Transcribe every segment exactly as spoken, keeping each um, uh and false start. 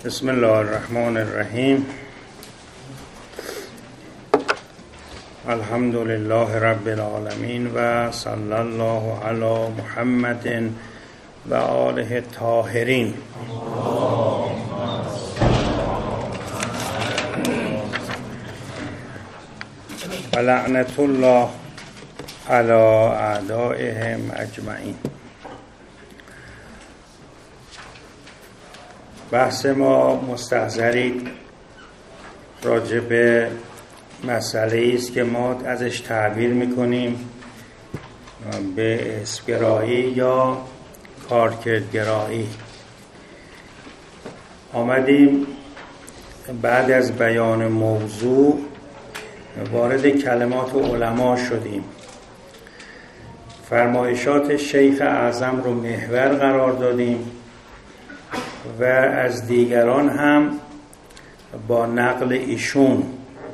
بسم الله الرحمن الرحیم. الحمد لله رب العالمین و صلی الله علی محمد و آله الطاهرین. و لعنت الله علی اعدائهم اجمعین. بحث ما مستحضرید راجع به مسئله است که ما ازش تعبیر میکنیم به اسمگرایی یا کارکردگرایی. آمدیم بعد از بیان موضوع وارد کلمات علما شدیم. فرمایشات شیخ اعظم رو محور قرار دادیم و از دیگران هم با نقل ایشون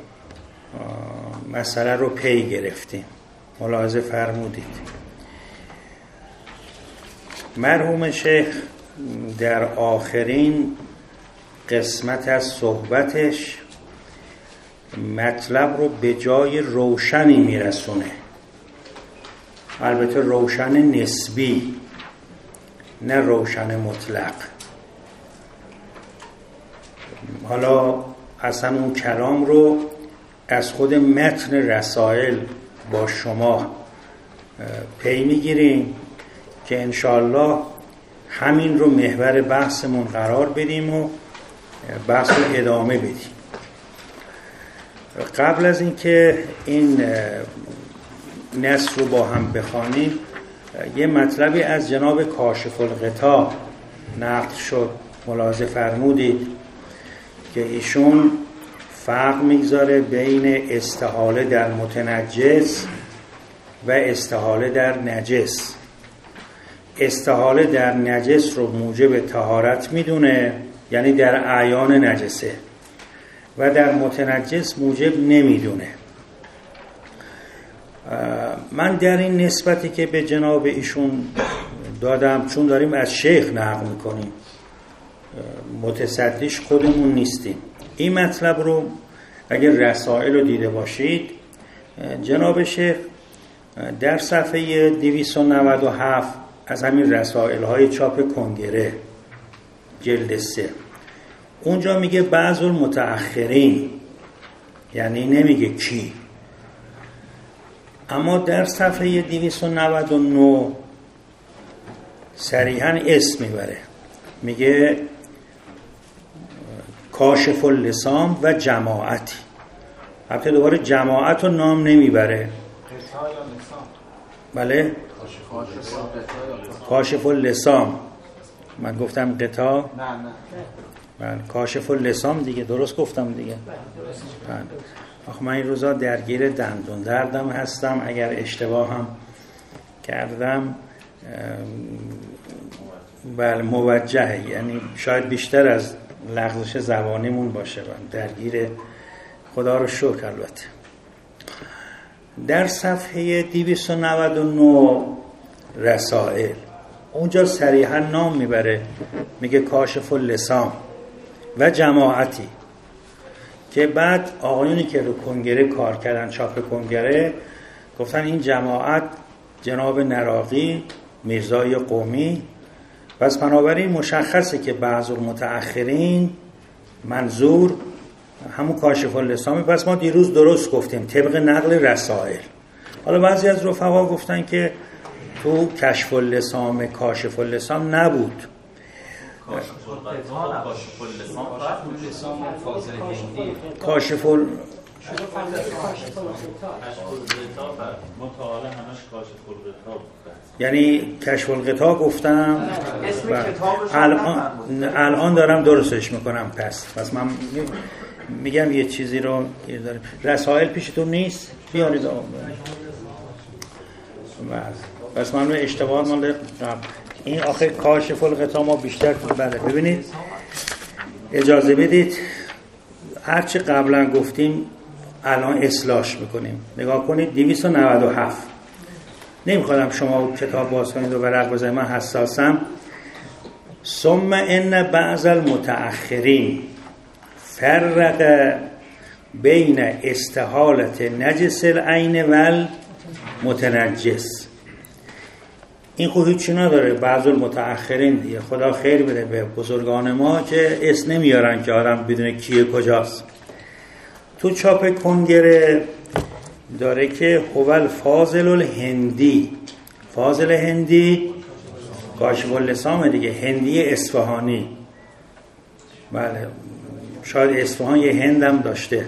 مسئله رو پی گرفتیم. ملاحظه فرمودید مرحوم شیخ در آخرین قسمت از صحبتش مطلب رو به جای روشنی میرسونه، البته روشن نسبی نه روشن مطلق. حالا اصلا اون کلام رو از خود متن رسائل با شما پی میگیریم که انشاءالله همین رو محور بحثمون قرار بدیم و بحث رو ادامه بدیم. قبل از اینکه این نص رو با هم بخوانیم یه مطلبی از جناب کاشف الغطا نقل شد. ملاحظه فرمودید که ایشون فرق میگذاره بین استحاله در متنجس و استحاله در نجس. استحاله در نجس رو موجب طهارت میدونه، یعنی در اعیان نجسه، و در متنجس موجب نمیدونه. من در این نسبتی که به جناب ایشون دادم، چون داریم از شیخ نقل میکنیم، متصدیش خودمون نیستیم، این مطلب رو اگر رسائل رو دیده باشید جناب شیخ در صفحه دویست و نود و هفت از همین رسائل های چاپ کنگره جلد سه اونجا میگه بعض المتأخرین، یعنی نمیگه کی، اما در صفحه دویست و نود و نه صریحاً اسم میبره، میگه کاشف اللسام و جماعتی. البته دوباره جماعت رو نام نمیبره. بله کاشف اللسام. من گفتم قطاع؟ نه نه بله کاشف اللسام دیگه، درست گفتم دیگه. بله آخه من این روزا درگیر دندون دردم هستم، اگر اشتباه هم کردم بله موجهه، یعنی شاید بیشتر از لغزش زبانیمون باشه. من درگیر خدا رو شکر. البته در صفحه دویست و نود و نه رسائل اونجا صریحا نام میبره، میگه کاشف اللسام و جماعتی، که بعد آقایونی که رو کنگره کار کردن، چاپ کنگره، گفتن این جماعت جناب نراقی، میرزای قومی. پس بنابراین مشخصه که بعض المتأخرین منظور همون کاشف اللسامی. پس ما دیروز درست گفتیم طبق نقل رسائل. حالا بعضی از رفقا گفتن که تو کشف اللسام کاشف اللسام نبود. کاشف ال یعنی کشف الغطا گفتم. الان الان دارم درستش میکنم. پس پس من میگم یه چیزی رو داریم. رسائل پیشتون نیست؟ بیارید آقا. پس من به اشتباه مال این آخه کاشف الغطا ما بیشتر تو بله. ببینید اجازه بدید هرچی قبلا گفتیم الان اصلاحش میکنیم. نگاه کنید دویست و نود و هفت. نمیخوادم شما کتاب باز کنید و ورق بزنید، من حساسم. ثم ان بعض المتأخرین فرق بین استحالت نجس العین و المتنجس. این خود هیچی نداره، بعض المتأخرین دیگه، خدا خیر بده به بزرگان ما که اسم نمیارن که آدم بدونه کیه کجاست. تو چاپ کنگره داره که هو فاضل الهندی، فاضل هندی کاشف اللسام دیگه، هندی اصفهانی. بله شاید اصفهان یه هندم داشته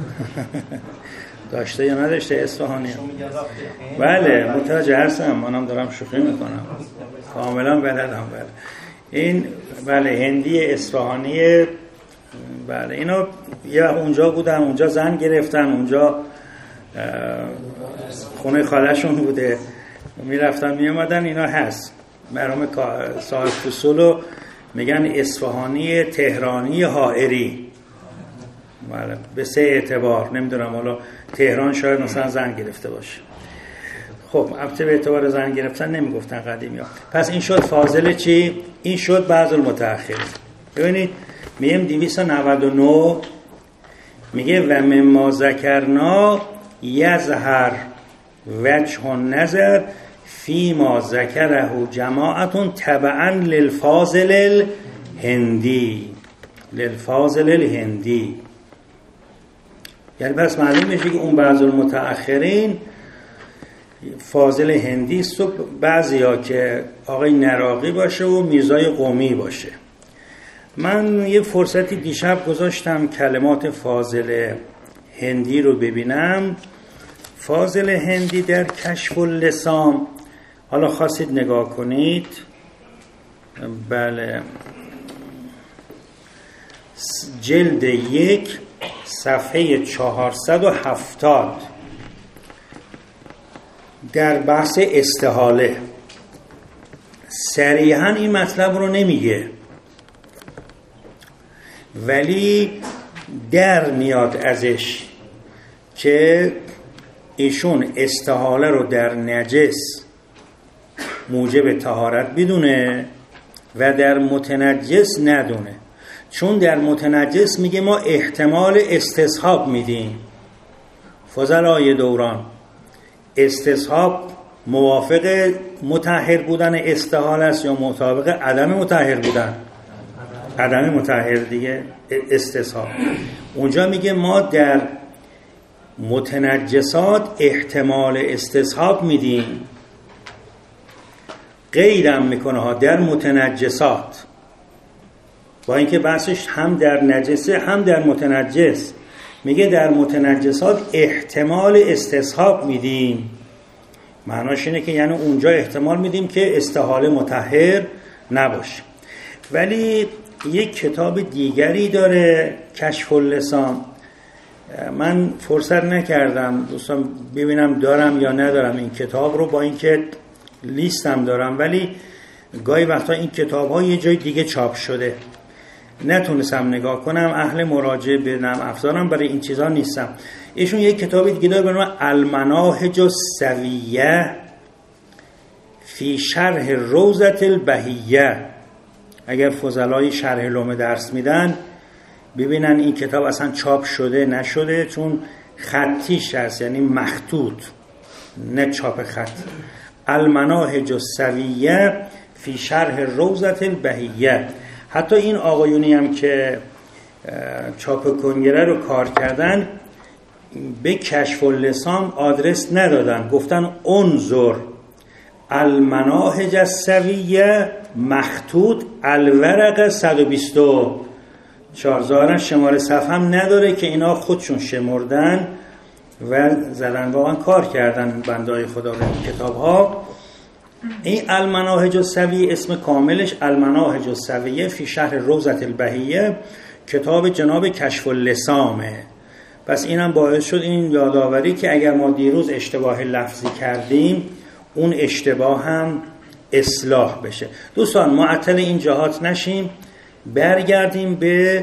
داشته یا نداشته اصفهانی؟ بله متوجه هستم، منم دارم شوخی میکنم، کاملا بلدم. بله این بله هندی اصفهانی. بله اینا یا اونجا بودن، اونجا زن گرفتن، اونجا خونه خاله‌شون بوده، میرفتن میامدن. اینا هست مرحوم صاحب فصولو میگن اصفهانی تهرانی حائری. بله به سه اعتبار، نمیدونم حالا تهران شاید مثلا زن گرفته باشه. خب البته به اعتبار زن گرفتن نمیگفتن قدیمی ها. پس این شد فاضل چی؟ این شد بعض المتأخر. ببینید میم دویست و نود و نه میگه و مما ذکرنا یظهر وجه النظر فی ما ذکره جماعتون تبعا للفاضل الهندی، للفاضل الهندی. یعنی پس معلوم میشه که اون بعض المتأخرین فاضل هندی است و بعضی ها که آقای نراقی باشه و میرزای قومی باشه. من یه فرصتی دیشب گذاشتم کلمات فاضل هندی رو ببینم. فاضل هندی در کشف اللسام، حالا خواستید نگاه کنید. بله جلد یک صفحه چهارصد و هفتاد در بحث استحاله صریحاً این مطلب رو نمیگه، ولی در میاد ازش که ایشون استحاله رو در نجس موجب طهارت بدونه و در متنجس ندونه. چون در متنجس میگه ما احتمال استصحاب میدیم. فضلای دوران استصحاب موافق مطهر بودن استحاله است یا مطابق عدم مطهر بودن؟ عدم مطهر دیگه استصحاب. اونجا میگه ما در متنجسات احتمال استصحاب میدیم، غیرم میکنه ها در متنجسات، با اینکه بحثش هم در نجسه هم در متنجس. میگه در متنجسات احتمال استصحاب میدیم. معناش اینه که یعنی اونجا احتمال میدیم که استحاله مطهر نباشه. ولی یک کتاب دیگری داره کشف اللسام، من فرصت نکردم دوستان ببینم دارم یا ندارم این کتاب رو، با اینکه لیستم دارم ولی گاهی وقتا این کتاب ها یه جای دیگه چاپ شده نتونستم نگاه کنم، اهل مراجعه به نرم افزارم برای این چیزا نیستم. ایشون یک کتابی دیگه داره به نام المناهج السویه فی شرح روضة البهیه. اگر فضلای شرح لومه درس میدن ببینن این کتاب اصلا چاپ شده نشده، چون خطیش هست یعنی مخطوط نه چاپ خط. المناهج السویه فی شرح روضة البهیه. حتی این آقایونی هم که چاپ کنگره رو کار کردن به کشف اللسام آدرس ندادن، گفتن انظر المناهج السویه مخطوط الورق صد و بیست و چهار. ظاهرا شماره صفحه هم نداره که اینا خودشون شمردن و زدن، واقعا کار کردن بندای خدا به این کتاب ها. این المناهج السویه اسم کاملش المناهج السویه فی شرح روضة البهیه، کتاب جناب کشف اللسامه. پس اینم باعث شد این یادآوری که اگر ما دیروز اشتباه لفظی کردیم اون اشتباه هم اصلاح بشه. دوستان معطل این جهات نشیم، برگردیم به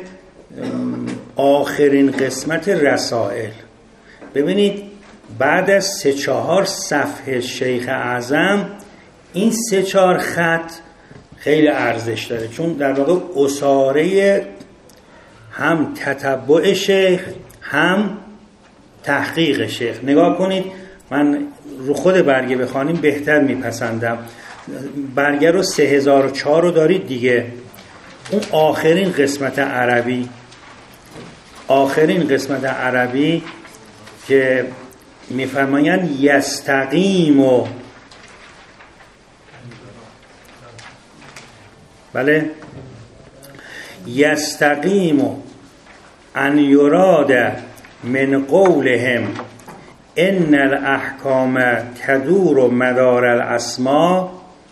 آخرین قسمت رسائل. ببینید بعد از سه چهار صفحه شیخ اعظم این سه چهار خط خیلی ارزش داره، چون در واقع اساره هم تتبع شیخ هم تحقیق شیخ. نگاه کنید، من رو خود برگه بخوانیم بهتر میپسندم. برگه رو سه هزار و چهار رو دارید دیگه، اون آخرین قسمت عربی، آخرین قسمت عربی که میفرمایند یستقیم و بله یستقیم ان یراد من قولهم ان الاحکام تدور مدار الاسماء.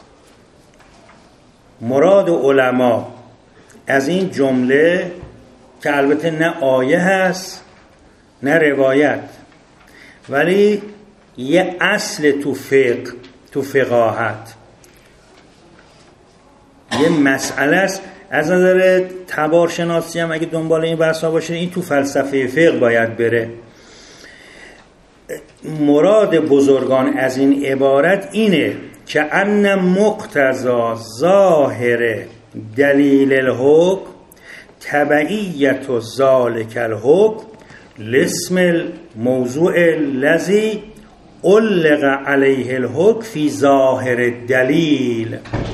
مراد علما از این جمله که البته نه آیه هست نه روایت، ولی یه اصل تو فقه، تو فقاهت یه مسئله است. از نظر تبارشناسی هم اگه دنبال این بحثا باشه، این تو فلسفه فقه باید بره. مراد بزرگان از این عبارت اینه که ان مقتضا ظاهر دلیل الحکم تبعیت و ذالک الحکم لاسم الموضوع الذی علق علیه الحکم فی ظاهر الدلیل.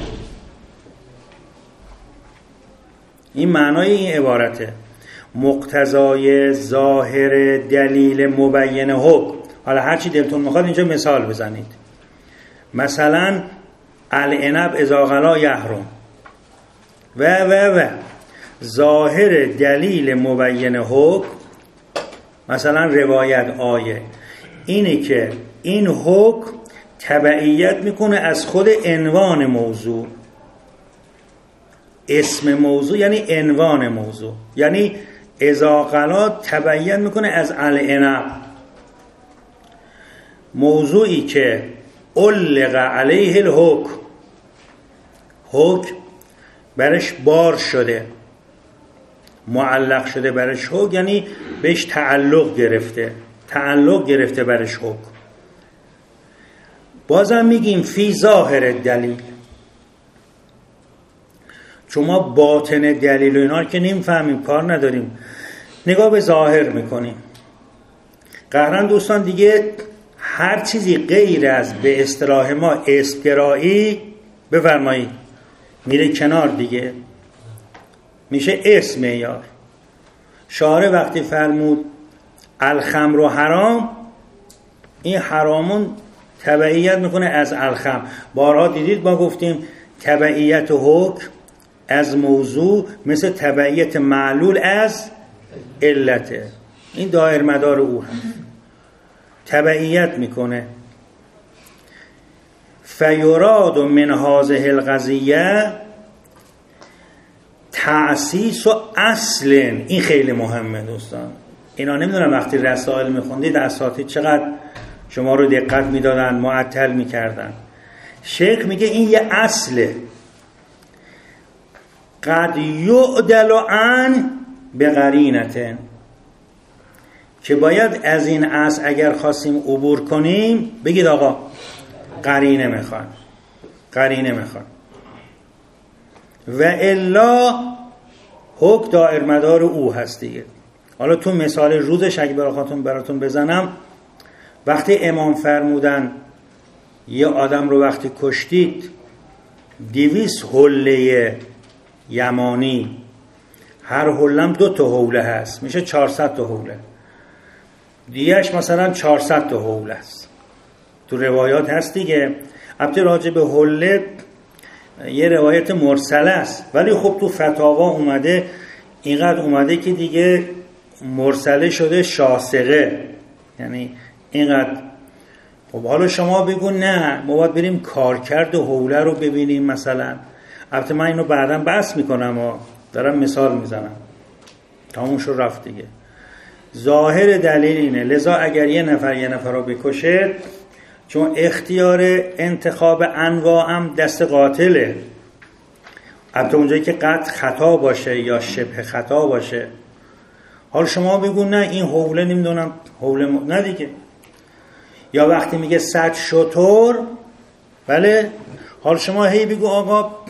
این معنای این عبارته، مقتضای ظاهر دلیل مبین حکم. حالا هرچی دلتون میخواد اینجا مثال بزنید، مثلا العنب اذا غلا یحرم و و و ظاهر دلیل مبین حکم، مثلا روایت آیه، اینه که این حکم تبعیت میکنه از خود عنوان موضوع. اسم موضوع یعنی عنوان موضوع، یعنی اذا غلا تبعیت میکنه از العنب، موضوعی که علق علیه الحکم، حکم برش بار شده، معلق شده برش حکم، یعنی بهش تعلق گرفته، تعلق گرفته برش حکم. بازم میگیم فی ظاهر دلیل، چون ما باطن دلیل و اینا که نمیفهمیم، کار نداریم، نگاه به ظاهر میکنیم. قهرن دوستان دیگه هر چیزی غیر از به اصطلاح ما اسمگرایی بفرمایید میره کنار دیگه، میشه اسم معیار. شارع وقتی فرمود الخمر و حرام، این حرامون تبعیت میکنه از الخمر. بارها دیدید ما گفتیم تبعیت حکم از موضوع مثل تبعیت معلول از علته، این دایر مدار او هست، تبعیت میکنه. فیراد من هذه القضیه تأسیس و اصل. این خیلی مهمه دوستان، اینا نمیدونم وقتی رسائل میخوندید اساتید چقدر شما رو دقت میدادن، معطل میکردن. شیخ میگه این یه اصله، قد یعدل عن بقرینه، که باید از این اصل اگر خواستیم عبور کنیم بگید آقا قرینه میخوان، قرینه میخوان، و الا حکم دایر مدار او هست دیگه. حالا تو مثال روزش اگه براتون براتون بزنم، وقتی امام فرمودن یه آدم رو وقتی کشتید دویست حله یمانی، هر حلم دو تا حوله هست، میشه چهارصد تا حوله، دیگهش مثلا چهارصد تا حوله است، تو روایات هست دیگه. البته راجع به حله یه روایت مرسله است، ولی خب تو فتاوا اومده، اینقدر اومده که دیگه مرسله شده شاسقه، یعنی اینقدر. خب حالا شما بگو نه ما باید بریم کارکرد حوله رو ببینیم مثلا. البته من اینو بعداً بحث میکنم و دارم مثال میزنم، تموم شد رفت دیگه. ظاهر دلیل اینه، لذا اگر یه نفر یه نفر رو بکشه، چون اختیار انتخاب انواع هم دست قاتله، البته اونجایی که قطع خطا باشه یا شبه خطا باشه. حالا شما بگو نه این حوله نمیدونم حوله م... نه دیگه. یا وقتی میگه صد شتر، بله، حالا شما هی بگو آقا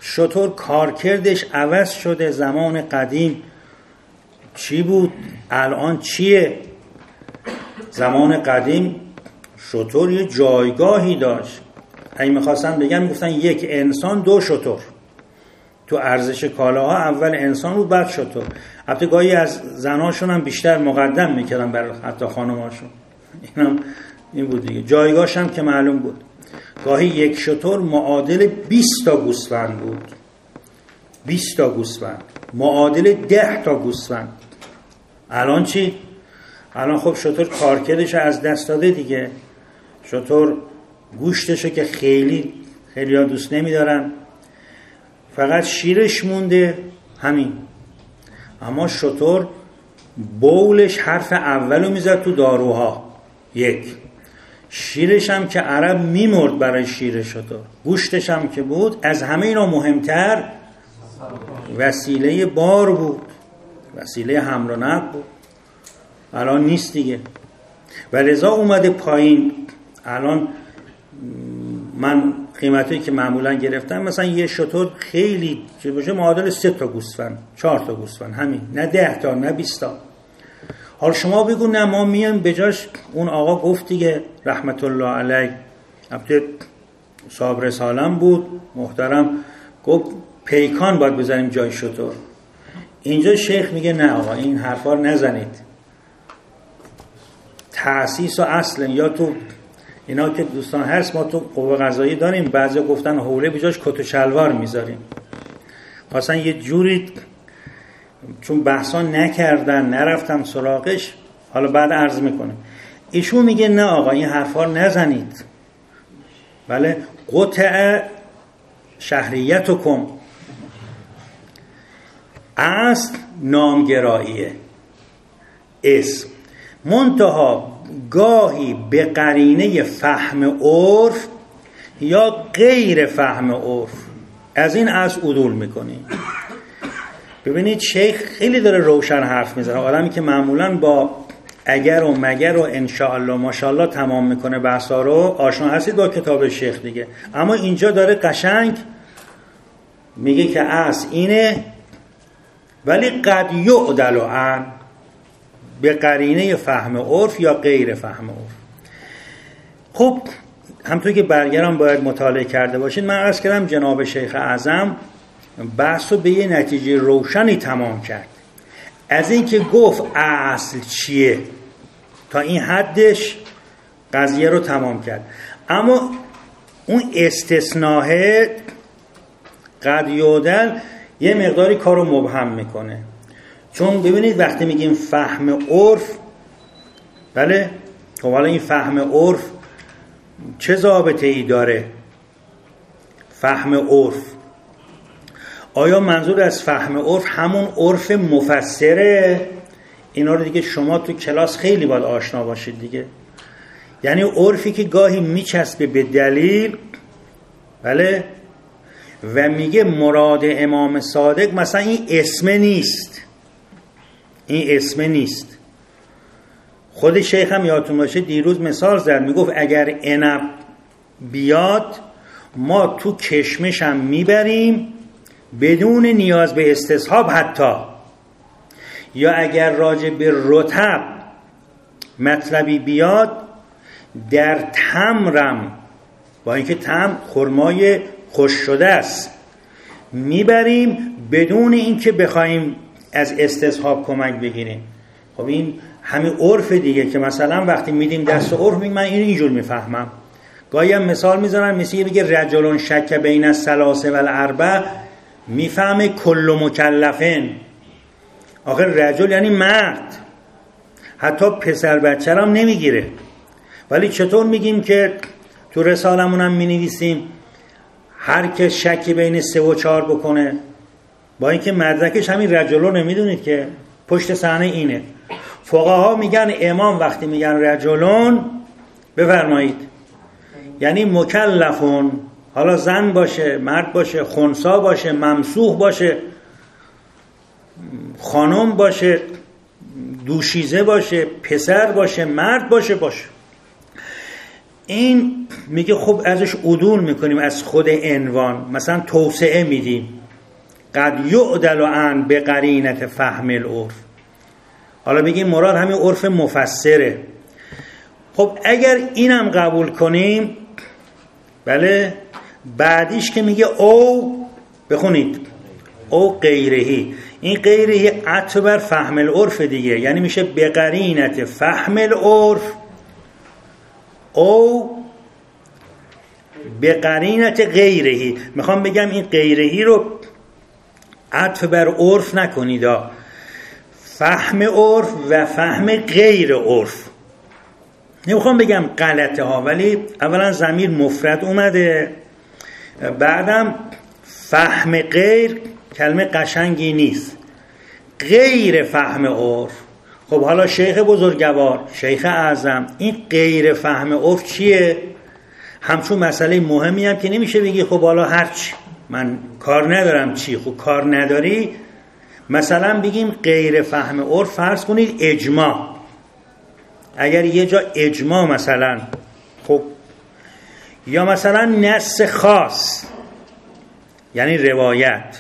شطور کارکردش عوض شده. زمان قدیم چی بود الان چیه؟ زمان قدیم شطور یه جایگاهی داشت. اگه میخواستن بگن میگفتن یک انسان دو شطور. تو ارزش کالاها اول انسان بود بعد شطور. البته گاهی از زناشون هم بیشتر مقدم میکردن برای حتی خانماشون. اینم این بود دیگه. جایگاهش هم که معلوم بود. گاهی یک شطور معادل بیست تا گوسفند بود. بیست تا گوسفند معادل ده تا گوسفند. الان چی؟ الان خب شطور کارکردش از دست داده دیگه. شطور گوشتشو که خیلی خیلی ها دوست نمیدارن، فقط شیرش مونده همین. اما شطور بولش حرف اولو میزد تو داروها. یک شیرش هم که عرب میمرد برای شیر شطور. گوشتش هم که بود. از همه اینا مهمتر وسیله بار بود، وسیله حمل و نقل بود. الان نیست دیگه و لذا اومده پایین. الان من قیمتی که معمولا گرفتم مثلا یه شطور خیلی چه باشه معادل سه تا گوسفند چهار تا گوسفند، همین، نه ده تا نه بیست تا. حالا شما بگو نه ما میایم بجاش اون آقا گفت دیگه رحمت الله علیه، البته صاحب رسالم بود محترم، گفت پیکان باید بزنیم جای شطور. اینجا شیخ میگه نه آقا این حرفا نزنید. تأسیس و اصل یا تو اینا که دوستان هست ما تو قوه قضایی داریم، بعضی گفتن حوله بجاش کت و شلوار میذاریم. خواستن یه جوری چون بحثا نکردن نرفتم سراغش، حالا بعد عرض میکنم. ایشون میگه نه آقا این حرفا نزنید. بله قطع شهریتکم اصل نامگراییه اسم، منتها گاهی به قرینه فهم عرف یا غیر فهم عرف از این اصل عدول میکنی. ببینید شیخ خیلی داره روشن حرف میزنه. آدمی که معمولا با اگر و مگر و انشاءالله ماشاءالله تمام میکنه بحثا رو، آشنا هستید با کتاب شیخ دیگه. اما اینجا داره قشنگ میگه که اصل اینه ولی قد یعدل عن به قرینه فهم عرف یا غیر فهم عرف. خب همونطور که برگرم باید مطالعه کرده باشید. من عرض کردم جناب شیخ اعظم بحث رو به یه نتیجه روشنی تمام کرد. از این که گفت اصل چیه تا این حدش قضیه رو تمام کرد. اما اون استثناء قد یعدل یه مقداری کارو مبهم میکنه. چون ببینید وقتی میگیم فهم عرف، بله خب حالا این فهم عرف چه ضابطه ای داره؟ فهم عرف آیا منظور از فهم عرف همون عرف مفسره؟ اینا رو دیگه شما تو کلاس خیلی باید آشنا باشید دیگه. یعنی عرفی که گاهی میچسبه به دلیل، بله، و میگه مراد امام صادق مثلا این اسم نیست، این اسم نیست. خود شیخ هم یادتون باشه دیروز مثال زد، میگفت اگر عنب بیاد ما تو کشمش هم میبریم بدون نیاز به استصحاب حتی، یا اگر راجع به رطب مطلبی بیاد در تمرم، با اینکه تمر خرمای خوش شده است، میبریم بدون اینکه بخوایم از استصحاب کمک بگیریم. خب این همین عرف دیگه که مثلا وقتی میدیم دست عرف میگم من اینو اینجور میفهمم. گاهی هم مثال میزنن مثل بگه رجلون شک بین الثلاثه و الاربع میفهمه کل مکلفن. آخر رجل یعنی مرد، حتی پسر بچه هم نمیگیره. ولی چطور میگیم که تو رسالمون هم مینویسیم هر کس شکی بین سه و چهار بکنه، با اینکه مدرکش همین رجلون نمیدونید که پشت صحنه اینه. فقها میگن امام وقتی میگن رجلون بفرمایید یعنی مکلفون، حالا زن باشه مرد باشه خنثی باشه ممسوح باشه خانم باشه دوشیزه باشه پسر باشه مرد باشه باشه. این میگه خب ازش عدول میکنیم از خود عنوان، مثلا توسعه میدیم، قد یعدل عن به قرینت فهم العرف. حالا بگیم مراد همین عرف مفسره. خب اگر اینم قبول کنیم، بله، بعدیش که میگه او، بخونید او غیرهی، این غیرهی عطف بر فهم العرف دیگه، یعنی میشه به قرینت فهم العرف او به قرینت غیرهی. میخوام بگم این غیرهی رو عطف بر عرف نکنید، فهم عرف و فهم غیر عرف. نمیخوام بگم غلطه ها، ولی اولا ضمیر مفرد اومده، بعدم فهم غیر کلمه قشنگی نیست، غیر فهم عرف. خب حالا شیخ بزرگوار، شیخ اعظم، این غیر فهم عرف چیه؟ همچون مسئله مهمی هم که نمیشه بگی خب حالا هرچی، من کار ندارم. چی؟ خب کار نداری. مثلا بگیم غیر فهم عرف، فرض کنید اجماع. اگر یه جا اجماع مثلا، خب یا مثلا نص خاص یعنی روایت،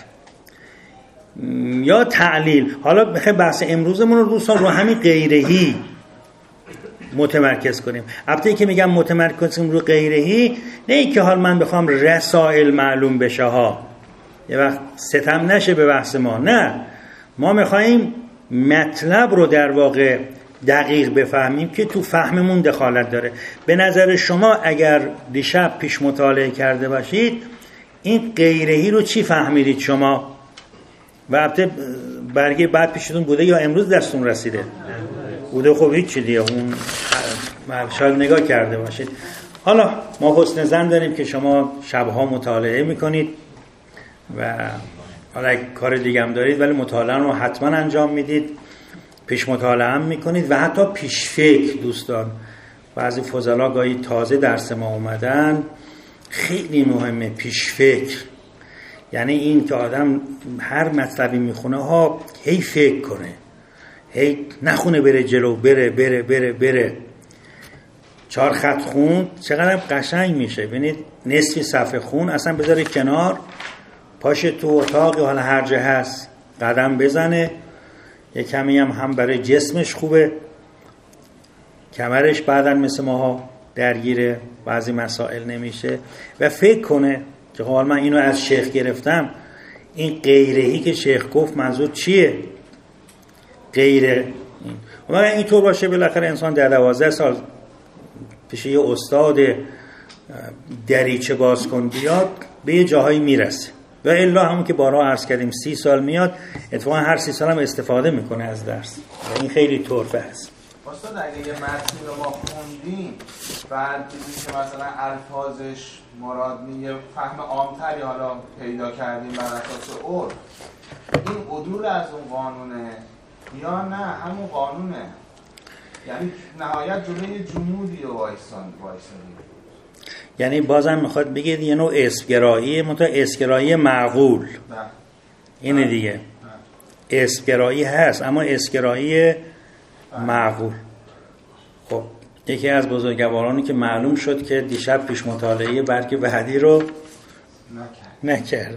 یا تعلیل. حالا بخوایم بحث امروزمون رو دوستان رو همین غیرهی متمرکز کنیم. البته که میگم متمرکز کنیم رو غیرهی، نه اینکه حال من بخوام رسائل معلوم بشه ها، یه وقت ستم نشه به بحث ما. نه، ما میخوایم مطلب رو در واقع دقیق بفهمیم که تو فهممون دخالت داره. به نظر شما اگر دیشب پیش مطالعه کرده باشید، این غیرهی رو چی فهمیدید شما؟ و البته برگه بعد پیشتون بوده یا امروز دستون رسیده بوده؟ خب هیچ چی دیگه، اون شاید نگاه کرده باشید. حالا ما حسن ظن داریم که شما شبها مطالعه میکنید و حالا اگه کار دیگه هم دارید ولی مطالعه رو حتما انجام میدید، پیش مطالعه هم میکنید و حتی پیش فکر. دوستان بعضی فضلا گاهی تازه درس ما اومدن، خیلی مهمه پیش فکر. یعنی این که آدم هر مطلبی میخونه ها هی فکر کنه، هی نخونه بره جلو، بره بره بره بره. چهار خط خون چقدر قشنگ میشه. ببینید نصفی صفحه خون اصلا بذاره کنار، پاشه تو اتاق حالا هر جا هست قدم بزنه، یه کمی هم هم برای جسمش خوبه، کمرش بعدن مثل ماها درگیره بعضی مسائل نمیشه و فکر کنه که خب من اینو از شیخ گرفتم، این غیرهی که شیخ گفت منظور چیه؟ غیره این و اینطور باشه بالاخره انسان در دوازده سال پیش یه استاد دریچه باز کن بیاد به یه جاهایی میرسه. و الا همون که بارها عرض کردیم سی سال میاد، اتفاقا هر سی سال هم استفاده میکنه از درس و این خیلی طرفه هست. استاد اگه یه متنی رو ما خوندیم بعد دیدیم که مثلا الفاظش مراد نیه، فهم عامتری حالا پیدا کردیم بر اساس عرف، این عدول از اون قانونه یا نه همون قانونه؟ یعنی نهایت جلوی جمودی و وایستان وایستانی. یعنی بازم میخواد بگید یه نوع اسمگرایی، منتها اسمگرایی معقول. اینه دیگه. اسمگرایی هست اما اسمگرایی معقول. خب یکی از بزرگوارانی که معلوم شد که دیشب پیش مطالعه برگ بعدی رو نکرد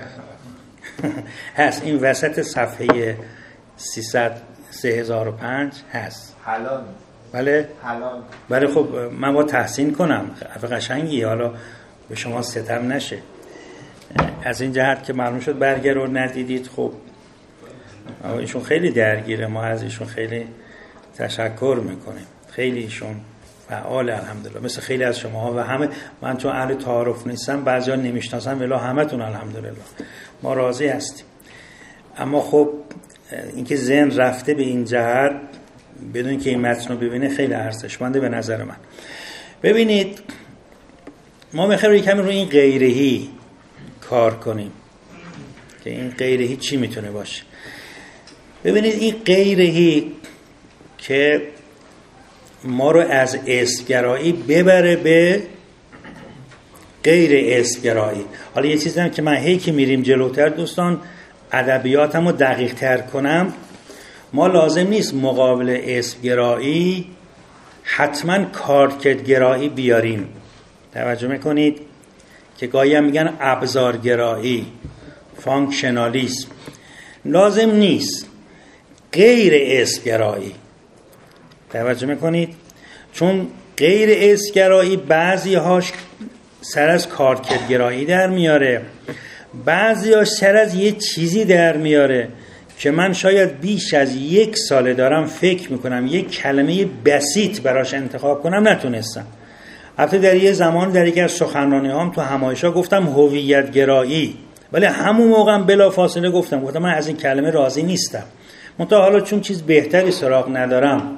هست این وسط صفحه سیصد سه هزار و پنج هست. حلال. بله حلال. بله خب من با تحسین کنم قشنگی، حالا به شما ستم نشه. از این جهت که معلوم شد برگه رو ندیدید، خب ایشون خیلی درگیره، ما از ایشون خیلی تشکر میکنیم، خیلی ایشون فعال الحمدلله، مثل خیلی از شماها و همه. من چون اهل تعارف نیستم بعضیا نمیشناسم، ولی همتون الحمدلله ما راضی هستیم. اما خب اینکه ذهن رفته به این جهت بدون که این متن رو ببینه خیلی ارزشمنده به نظر من. ببینید ما میخوایم کمی رو این غیرهی کار کنیم که این غیرهی چی میتونه باشه. ببینید این غیرهی که ما رو از اسمگرایی ببره به غیر اسمگرایی. حالا یه چیزی هم که من هی که میریم جلوتر دوستان ادبیاتم رو دقیق تر کنم، ما لازم نیست مقابل اسمگرایی حتما کارکردگرایی بیاریم. توجه میکنید که گاهی هم میگن ابزارگرایی، فانکشنالیسم. لازم نیست. غیر اسمگرایی. توجه میکنید؟ چون غیر اسمگرایی بعضی هاش سر از کارکردگرایی در میاره، بعضی هاش سر از یه چیزی در میاره که من شاید بیش از یک ساله دارم فکر میکنم یک کلمه بسیط براش انتخاب کنم نتونستم. البته در یه زمان در یکی از سخنرانی هام تو همایش‌ها گفتم هویت گرایی، ولی همون موقع بلا فاصله گفتم گفتم من از این کلمه راضی نیستم، منتها حالا چون چیز بهتری سراغ ندارم.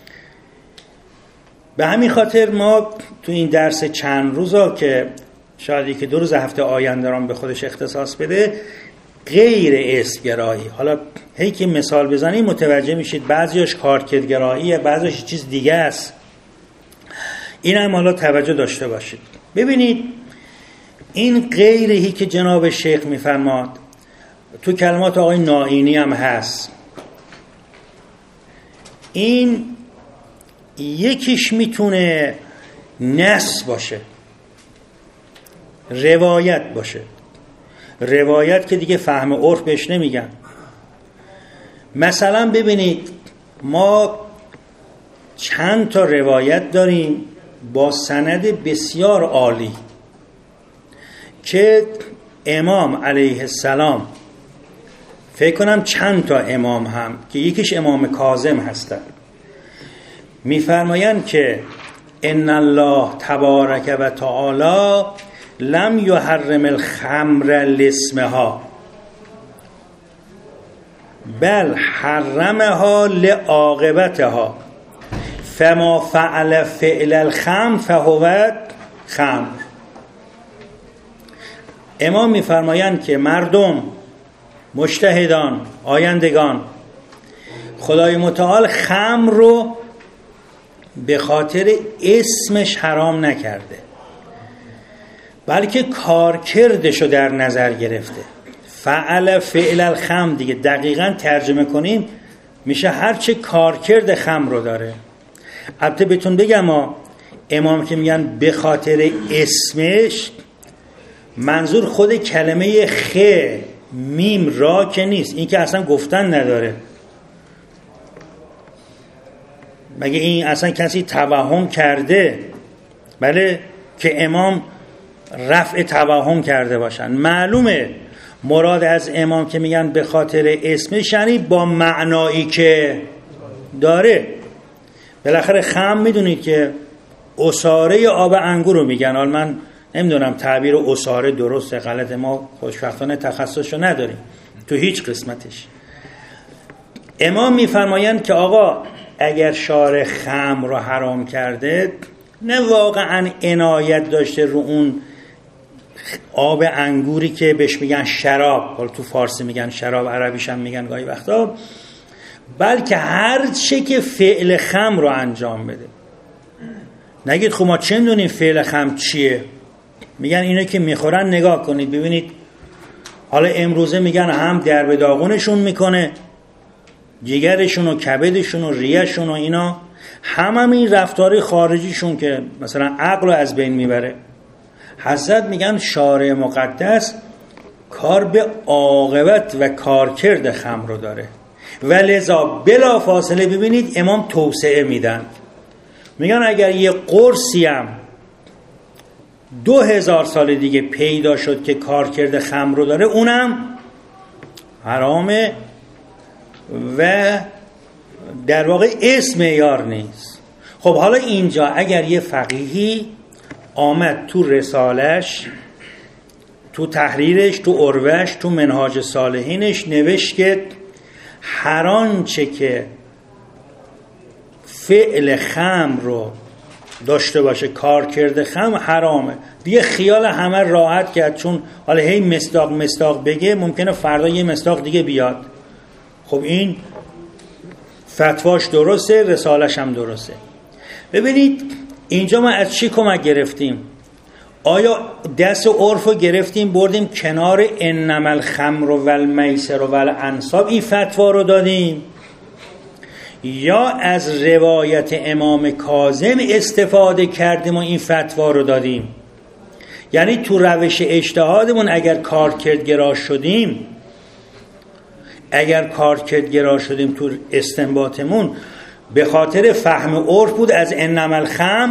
به همین خاطر ما تو این درس چند روزا که شاید یکی دو روز هفته آینده رو به خودش اختصاص بده، غیر اسمگرایی، حالا هی که مثال بزنیم متوجه میشید بعضیش کارکردگراییه، بعضیش چیز دیگه است. این هم حالا توجه داشته باشید. ببینید این غیرهی که جناب شیخ میفرماد تو کلمات آقای نائینی هم هست. این یکیش میتونه نص باشه، روایت باشه. روایت که دیگه فهم عرف بهش نمیگن. مثلا ببینید ما چند تا روایت داریم با سند بسیار عالی که امام علیه السلام، فکر کنم چند تا امام هم که یکیش امام کاظم هستن، میفرمایند که ان الله تبارک و تعالی لم یحرم الخمر لاسمها بل حرمها لعاقبتها فما فعل فعل الخمر فهو خمر. امام میفرمایند که مردم، مجتهدان، آیندگان، خدای متعال خمر رو به خاطر اسمش حرام نکرده، بلکه کارکردشو در نظر گرفته. فعل فعل الخمر دیگه دقیقاً ترجمه کنیم میشه هرچه کارکرد خمر رو داره. البته بهتون بگم ما امام که میگن به خاطر اسمش، منظور خود کلمه خ میم را که نیست، این که اصلا گفتن نداره. مگه این اصلا کسی توهم کرده؟ بله که امام رفع توهم کرده باشن. معلومه مراد از امام که میگن به خاطر اسمش یعنی با معنایی که داره. بالاخره خم میدونید که عصاره آب انگور رو میگن. حالا من نمیدونم تعبیر عصاره درسته غلطه، ما خوشبختانه تخصصشو نداریم تو هیچ قسمتش. امام میفرمایند که آقا اگر شارع خمر رو حرام کرده، نه واقعا عنایت داشته رو اون آب انگوری که بهش میگن شراب، حالا تو فارسی میگن شراب، عربیش هم میگن گاهی وقتا، بلکه هر چه که فعل خمر رو انجام بده. نگید خب ما چه میدونیم فعل خمر چیه؟ میگن اینو که میخورن نگاه کنید ببینید، حالا امروزه میگن هم درب داغونشون میکنه، جگرشون و کبدشون و ریهشون و اینا، هم هم این رفتار خارجیشون که مثلا عقل رو از بین میبره. حضرت میگن شارع مقدس کار به عاقبت و کارکرد خمر رو داره و لذا بلا فاصله ببینید امام توسعه میدن، میگن اگر یه قرصی هم دو هزار سال دیگه پیدا شد که کارکرد خمر رو داره، اونم حرامه و در واقع اسم معیار نیست. خب حالا اینجا اگر یه فقیهی آمد تو رسالش، تو تحریرش، تو عروش، تو منهاج صالحینش نوشت که هر آنچه که فعل خمر رو داشته باشه، کار کرده خمر حرامه، دیگه خیال همه راحت کرد، چون حالا هی مصداق مصداق بگه ممکنه فردا یه مصداق دیگه بیاد. خب این فتواش درسته، رسالش هم درسته. ببینید اینجا ما از چی کمک گرفتیم؟ آیا دست عرف رو گرفتیم بردیم کنار انما الخمر والمیسر والانصاب این فتوا رو دادیم، یا از روایت امام کاظم استفاده کردیم و این فتوا رو دادیم. یعنی تو روش اجتهادمون اگر کارکردگرا شدیم اگر کارکردگرا شدیم تو استنباطمون به خاطر فهم عرف بود از انما الخمر،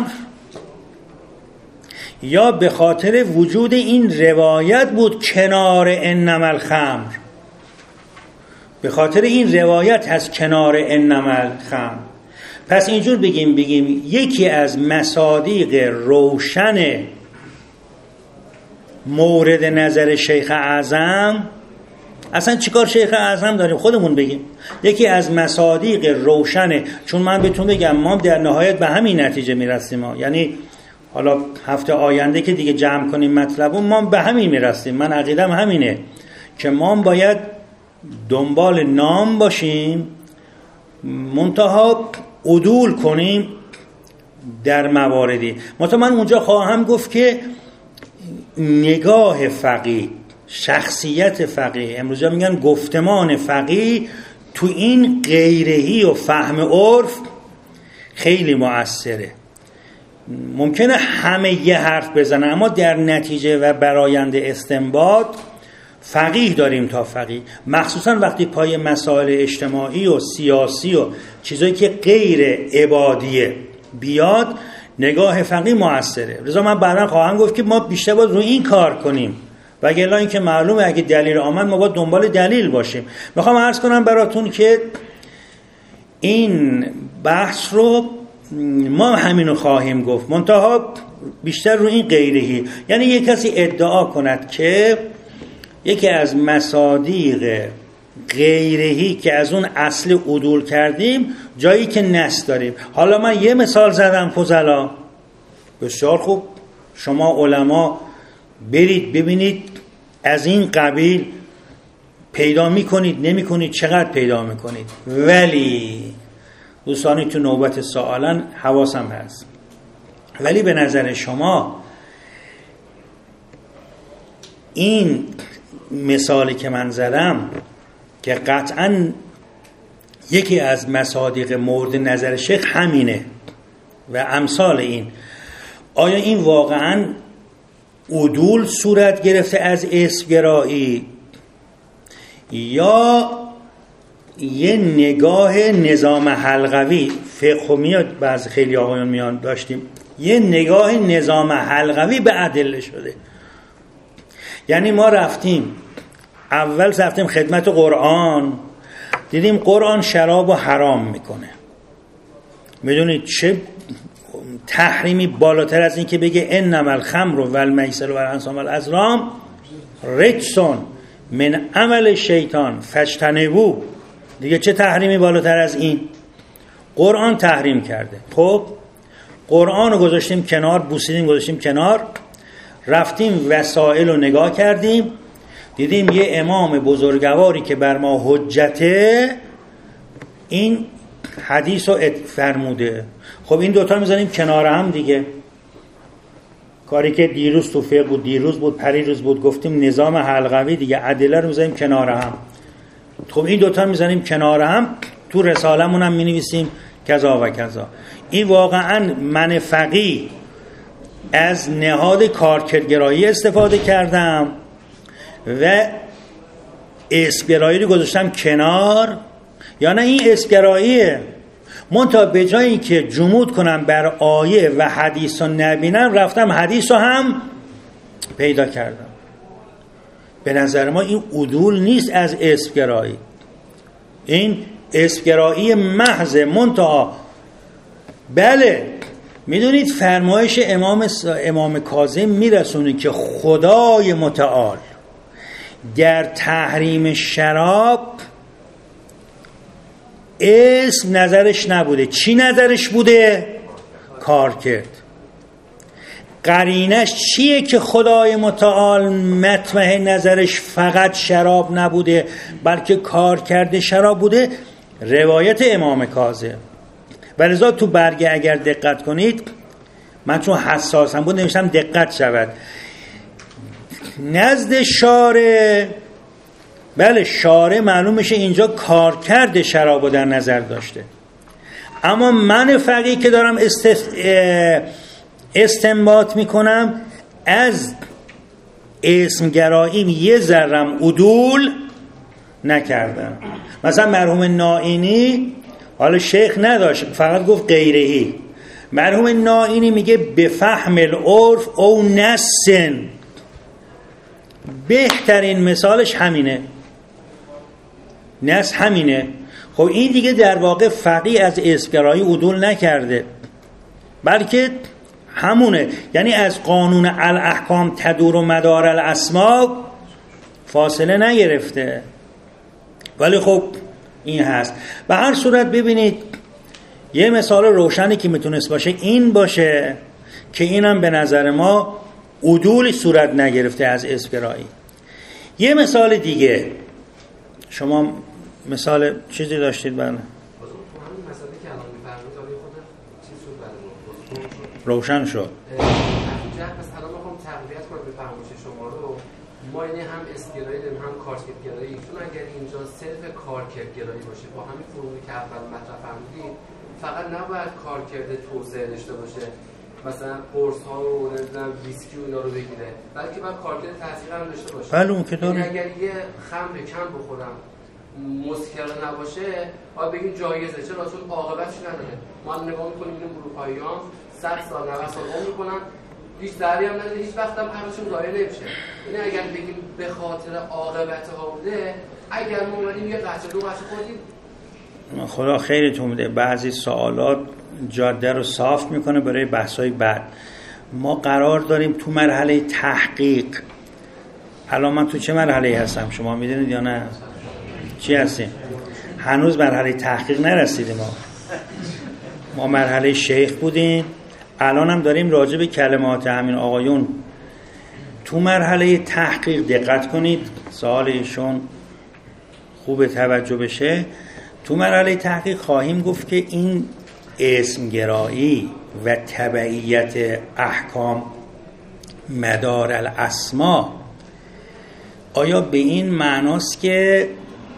یا به خاطر وجود این روایت بود کنار انما الخمر، به خاطر این روایت هست کنار انما الخمر. پس اینجور بگیم بگیم یکی از مصادیق روشن مورد نظر شیخ اعظم، اصلا چیکار شیخ اعظم داریم خودمون بگیم، یکی از مصادیق روشنه. چون من بهتون بگم ما در نهایت به همین نتیجه میرسیم ها. یعنی حالا هفته آینده که دیگه جمع کنیم مطلبون ما به همین میرسیم. من عقیدم همینه که ما باید دنبال نام باشیم، منتها عدول کنیم در مواردی. مثلا من اونجا خواهم گفت که نگاه فقیه، شخصیت فقیه، امروز میگن گفتمان فقیه تو این غیرهی و فهم عرف خیلی مؤثره. ممکنه همه یه حرف بزنن اما در نتیجه و برآیند استنباط فقیه داریم تا فقیه، مخصوصا وقتی پای مسائل اجتماعی و سیاسی و چیزایی که غیر عبادیه بیاد نگاه فقیه مؤثره. لذا من بعدا خواهم گفت که ما بیشتر باید روی این کار کنیم، وگرنه این که معلومه اگه دلیل آمد ما باید دنبال دلیل باشیم. میخوام عرض کنم براتون که این بحث رو ما همینو خواهیم گفت، منتها بیشتر روی این غیرهی. یعنی یک کسی ادعا کند که یکی از مصادیق غیرهی که از اون اصل عدول کردیم جایی که نص داریم. حالا من یه مثال زدم فضلا، بسیار خوب، شما علما برید ببینید از این قبیل پیدا میکنید نمی کنید، چقدر پیدا میکنید. ولی دوستانی تو نوبت سوالن حواسم هست، ولی به نظر شما این مثالی که من زدم که قطعاً یکی از مصادیق مورد نظر شیخ همینه و امثال این، آیا این واقعاً عدول صورت گرفته از اسمگرایی یا یه نگاه نظام حلقوی؟ فقه میاد بعض خیلی آقایان میان داشتیم یه نگاه نظام حلقوی به ادله شده. یعنی ما رفتیم اول رفتیم خدمت قرآن، دیدیم قرآن شراب و حرام میکنه. میدونید چه تحریمی بالاتر از این که بگه انما الخمر و المیسر و الانصاب و الازلام رجسون من عمل شیطان فاجتنبوه. دیگه چه تحریمی بالاتر از این؟ قرآن تحریم کرده. خب قرآن رو گذاشتیم کنار، بوسیدیم گذاشتیم کنار، رفتیم وسائل رو نگاه کردیم، دیدیم یه امام بزرگواری که بر ما حجته این حدیث رو فرموده. خب این دوتا میزنیم کنار هم دیگه. کاری که دیروز تو فقه بود، دیروز بود، پریروز بود، گفتیم نظام حلقوی دیگه، ادله رو میزنیم کنار هم. خب این دوتا میزنیم کنار هم، تو رسالمون هم مینویسیم کذا و کذا. این واقعا من فقیه از نهاد کارکردگرایی استفاده کردم و اسمگرایی رو گذاشتم کنار، یا نه این اسمگراییه، منتها به جایی که جمود کنم بر آیه و حدیث رو نبینم رفتم حدیث رو هم پیدا کردم. به نظر ما این عدول نیست از اسمگرایی، این اسمگرایی محض. منتها بله میدونید فرمایش امام امام کاظم میرسونه که خدای متعال در تحریم شراب اسم نظرش نبوده. چی نظرش بوده؟ کار کرد. قرینش چیه که خدای متعال مطمع نظرش فقط شراب نبوده بلکه کار کرده شراب بوده؟ روایت امام کاظم. ولذا تو برگه اگر دقت کنید، من چون حساسم بود نوشتم دقت شود، نزد شارع، بله شارع معلوم میشه اینجا کار کرده شرابو در نظر داشته. اما من فقیه که دارم است... استنباط میکنم از اسمگراییم یه ذرم عدول نکردم. مثلا مرحوم نائینی حالا شیخ نداشت، فقط گفت غیرهی. مرحوم نائینی میگه به فهم العرف او نسن، بهترین مثالش همینه، نس همینه. خب این دیگه در واقع فقیه از اسمگرایی عدول نکرده، بلکه همونه، یعنی از قانون الاحکام تدور و مدار الاسما فاصله نگرفته. ولی خب این هست. به هر صورت ببینید یه مثال روشنی که میتونست باشه این باشه که اینم به نظر ما عدولی صورت نگرفته از اسمگرایی. یه مثال دیگه، شما مثال چیزی داشتید برای روشن شد. مثلا میخوام تقویت کنم به فرمایش شما رو، ما یعنی هم اسکرایی داریم هم کارکردگرایی، چون اگر اینجا صرف کارکردگرایی باشه با همین فرومی که اول مطرح فرمودید، فقط نباید کارکرد توسعه داشته باشه، مثلا قرص ها و نمیدونم ویسکی و اینا رو بگیره، بلکه باید کارکرد تاثیر هم داشته باشه. بله اون که داره. اگر یه خمر کم بخورم مسکر نباشه باید بگیم جایزه، چرا؟ چون عاقبتش نداره. ما نگاه می‌کنیم این اروپایی‌ها صد سال نود سال عمر میکنن، هیچ ضرری هم نداره، هیچ وقت هم حقشون ضایع نمیشه. یعنی اگر بگیم به خاطر عاقبت ها بوده، اگر ما اومدیم یه قطره دو قطره خوردیم، خدا خیرتون بده. بعضی سوالات جاده رو صاف میکنه برای بحث‌های بعد. ما قرار داریم تو مرحله تحقیق. الان من تو چه مرحله هستم شما میدونید یا نه؟ چی هستیم؟ هنوز مرحله تحقیق نرسیدیم. ما ما مرحله شیخ بودیم، الان هم داریم راجع به کلمات همین آقایون تو مرحله تحقیق. دقت کنید سوال ایشون خوب توجه بشه. تو مرحله تحقیق خواهیم گفت که این اسمگرایی و تبعیت احکام مدار الاسما آیا به این معناست که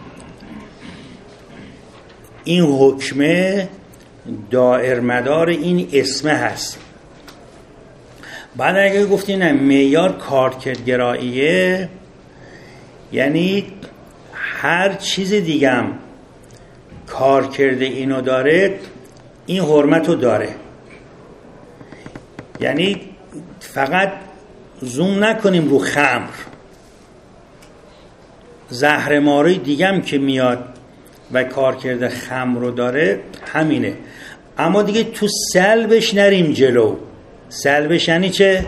این حکمه دائر مدار این اسمه هست؟ بعد اگه گفتی نه معیار کارکردگراییه، یعنی هر چیز دیگم کار کرده اینو داره، این حرمتو داره. یعنی فقط زوم نکنیم رو خمر، زهرماری دیگم که میاد و کار کرده خمر رو داره همینه. اما دیگه تو سلبش نریم جلو. سلبش یعنی چه؟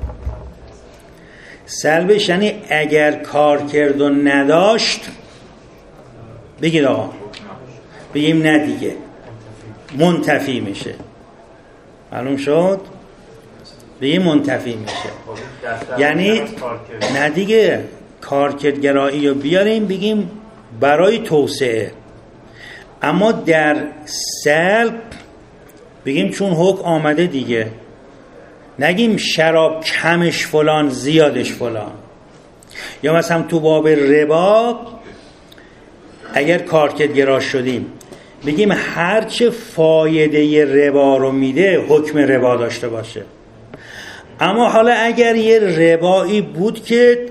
سلبش یعنی اگر کار کرد و نداشت بگید آقا، بگیم نه دیگه منتفی میشه. معلوم شد؟ بگیم منتفی میشه. یعنی نه دیگه کارکردگرایی رو بیاریم بگیم برای توسعه، اما در سلب بگیم چون حکم آمده دیگه، نگیم شراب کمش فلان زیادش فلان. یا مثلا تو باب ربا اگر کارکردگرا شدیم بگیم هرچه فایده ربا رو میده حکم ربا داشته باشه. اما حالا اگر یه ربایی بود که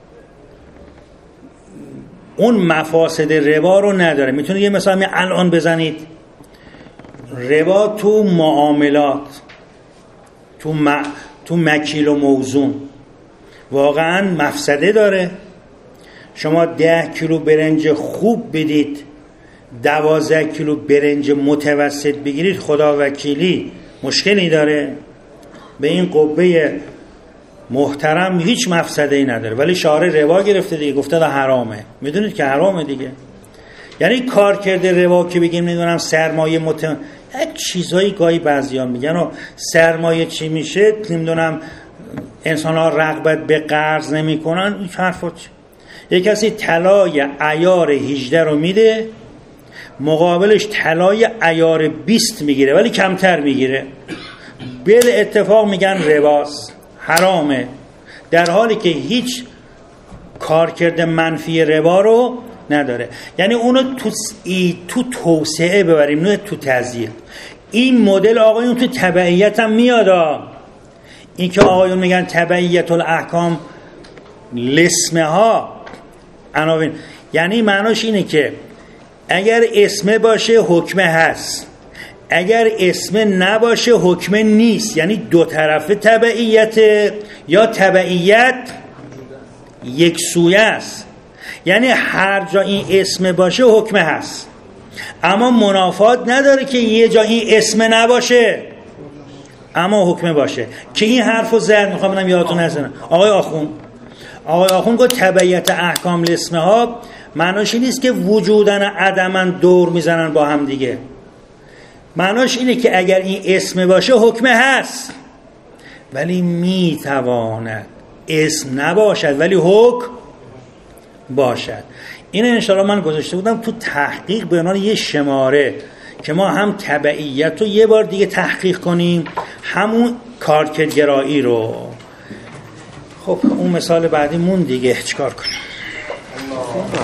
اون مفاسد ربا رو نداره، میتونه یه مثال الان بزنید. ربا تو معاملات، تو م... تو مکیل و موزون واقعا مفسده داره. شما ده کیلو برنج خوب بدید، دوازده کیلو برنج متوسط بگیرید، خدا وکیلی مشکلی داره؟ به این قبه محترم هیچ مفسده‌ای نداره، ولی شارع ربا گرفته دیگه، گفته ده حرامه. میدونید که حرامه دیگه. یعنی کار کرده ربا که بگیم نمیدونم سرمایه مت یک چیزایی گاهی بعضیا میگن و سرمایه چی میشه نمیدونم انسان‌ها رغبت به قرض نمیکنن، این حرفا چی؟ یک کسی طلای عیار هجده رو میده، مقابلش طلای عیار بیست میگیره ولی کمتر میگیره، بل اتفاق میگن رباست، حرامه، در حالی که هیچ کار کرده منفی ربا رو نداره. یعنی اونو تو ای تو توسعه ببریم، نه تو تزیین. این مدل آقایون تو تبعیت هم میاد. این که آقایون میگن تبعیت الاحکام لسمه ها عناوین، یعنی معناش اینه که اگر اسم باشه حکمه هست، اگر اسم نباشه حکمه نیست. یعنی دو طرفه تبعیت یا تبعیت یک سویه است. یعنی هر جا این اسم باشه حکمه هست، اما منافات نداره که یه جا این اسم نباشه اما حکمه باشه. که این حرفو زد، میخوام ببینم یادتون نزنه آقای آخوند آقای آخوند گفت تبعیت احکام لسمه ها معناش این نیست که وجودن عدما دور میزنن با هم دیگه. معناش اینه که اگر این اسم باشه حکمه هست، ولی میتواند اسم نباشد ولی حکم باشد. این انشاءالله من گذاشته بودم تو تحقیق به عنوان یه شماره که ما هم تبعیت رو یه بار دیگه تحقیق کنیم، همون کارکردگرایی رو. خب اون مثال بعدی مون دیگه چیکار کنیم؟